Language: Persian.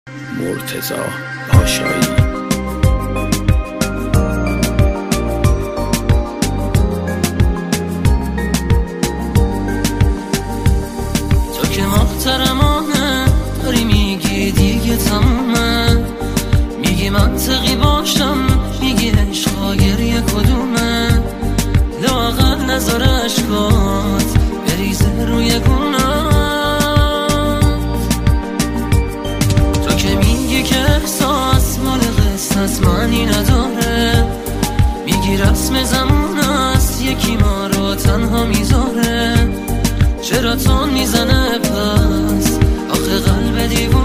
مرتضی پاشایی. تو که محترمانه داری میگی دیگه تمومه، میگی منطقی باشم، میگی عشقا گریه کدومه، لااقل نذار عشقات بریزه روی گونات. تو که میگی که احساس مال قصت معنی نداره، میگی رسم زمان است یکی ما رو تنها میذاره. چرا تون میزنه پس آخه قلب دیوونه